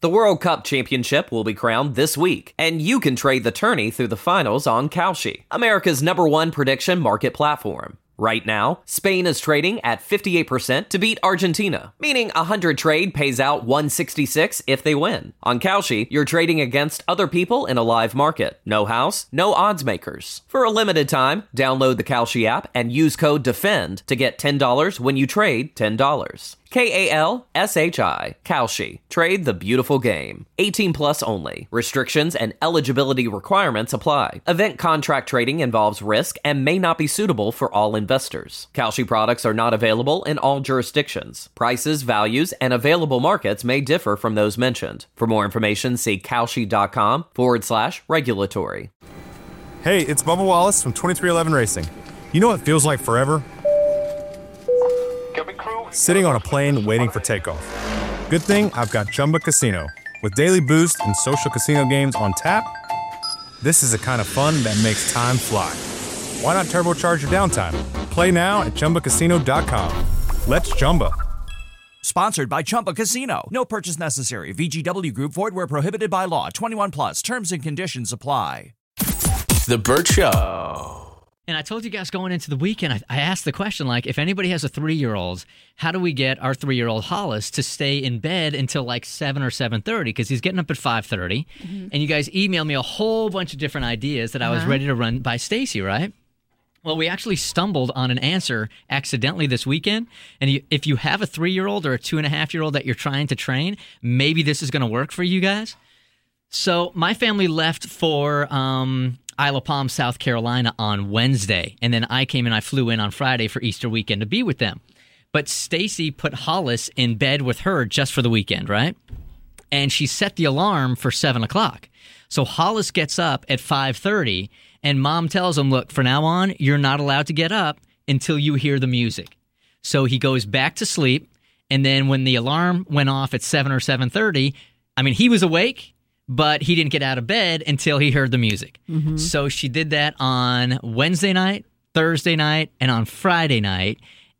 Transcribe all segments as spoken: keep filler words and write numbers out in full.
The World Cup Championship will be crowned this week, and you can trade the tourney through the finals on Kalshi, America's number one prediction market platform. Right now, Spain is trading at fifty-eight percent to beat Argentina, meaning a one hundred trade pays out one sixty-six if they win. On Kalshi, you're trading against other people in a live market. No house, no odds makers. For a limited time, download the Kalshi app and use code DEFEND to get ten dollars when you trade ten dollars. K A L S H I, Kalshi. Trade the beautiful game. eighteen plus only. Restrictions and eligibility requirements apply. Event contract trading involves risk and may not be suitable for all investors. Kalshi products are not available in all jurisdictions. Prices, values, and available markets may differ from those mentioned. For more information, see Kalshi.com forward slash regulatory. Hey, it's Bubba Wallace from twenty-three eleven Racing. You know what feels like forever? Sitting on a plane waiting for takeoff. Good thing I've got Chumba Casino. With daily boost and social casino games on tap, this is the kind of fun that makes time fly. Why not turbocharge your downtime? Play now at Chumba Casino dot com. Let's Chumba. Sponsored by Chumba Casino. No purchase necessary. V G W Group. Void where prohibited by law. twenty-one plus. Terms and conditions apply. The Burt Show. And I told you guys going into the weekend, I, I asked the question, like, if anybody has a three-year-old, how do we get our three-year-old Hollis to stay in bed until like seven or seven thirty? Because he's getting up at five thirty. Mm-hmm. And you guys emailed me a whole bunch of different ideas that uh-huh. I was ready to run by Stacy, right? Well, we actually stumbled on an answer accidentally this weekend. And you, if you have a three-year-old or a two-and-a-half-year-old that you're trying to train, maybe this is going to work for you guys. So my family left for um, Isle of Palm, South Carolina on Wednesday. And then I came and I flew in on Friday for Easter weekend to be with them. But Stacy put Hollis in bed with her just for the weekend, right? And she set the alarm for seven o'clock. So Hollis gets up at five thirty, and Mom tells him, look, from now on, you're not allowed to get up until you hear the music. So he goes back to sleep, and then when the alarm went off at seven or seven thirty, I mean, he was awake, but he didn't get out of bed until he heard the music. Mm-hmm. So she did that on Wednesday night, Thursday night, and on Friday night,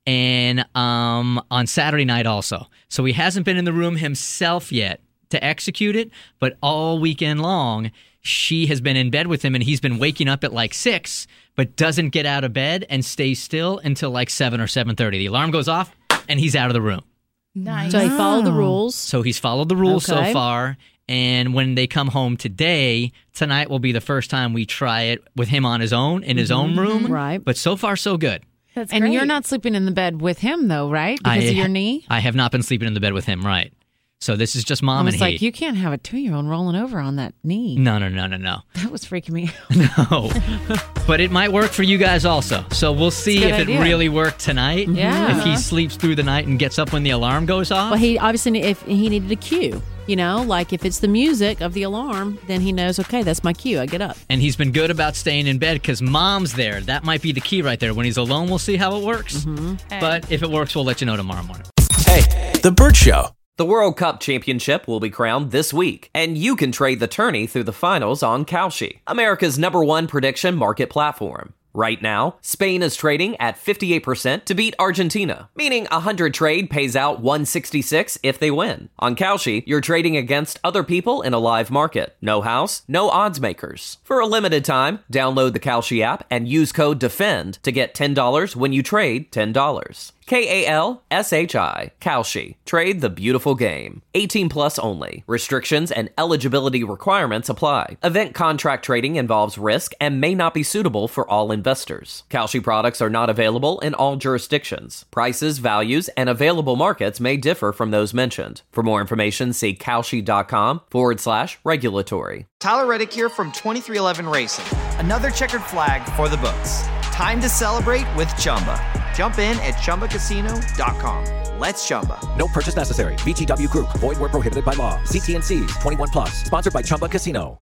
and um, on Saturday night also. So he hasn't been in the room himself yet to execute it, but all weekend long, she has been in bed with him, and he's been waking up at like six, but doesn't get out of bed and stays still until like seven or seven thirty. The alarm goes off, and he's out of the room. Nice. So he followed the rules. So he's followed the rules okay. so far. And when they come home today, tonight will be the first time we try it with him on his own, in his mm-hmm. own room. Right. But so far, so good. That's and great. you're not sleeping in the bed with him, though, right? Because I, of your knee? I have not been sleeping in the bed with him, right. So this is just Mom I was and like, he. you can't have a two-year-old rolling over on that knee. No, no, no, no, no. That was freaking me out. No. But it might work for you guys also. So we'll see if idea. it really worked tonight. Yeah. If he sleeps through the night and gets up when the alarm goes off. Well, he obviously, if he needed a cue, you know, like if it's the music of the alarm, then he knows, okay, that's my cue. I get up. And he's been good about staying in bed because Mom's there. That might be the key right there. When he's alone, we'll see how it works. Mm-hmm. Hey. But if it works, we'll let you know tomorrow morning. Hey, The Burt Show. The World Cup Championship will be crowned this week, and you can trade the tourney through the finals on Kalshi, America's number one prediction market platform. Right now, Spain is trading at fifty-eight percent to beat Argentina, meaning a one hundred trade pays out one sixty-six if they win. On Kalshi, you're trading against other people in a live market. No house, no odds makers. For a limited time, download the Kalshi app and use code DEFEND to get ten dollars when you trade ten dollars. K A L S H I, Kalshi. Trade the beautiful game. eighteen plus only. Restrictions and eligibility requirements apply. Event contract trading involves risk and may not be suitable for all investors. Kalshi products are not available in all jurisdictions. Prices, values, and available markets may differ from those mentioned. For more information, see Kalshi.com forward slash regulatory. Tyler Reddick here from twenty-three eleven Racing. Another checkered flag for the books. Time to celebrate with Chumba. Jump in at Chumba Casino dot com. Let's Chumba. No purchase necessary. V G W Group. Void where prohibited by law. See T and C's. twenty-one plus. Sponsored by Chumba Casino.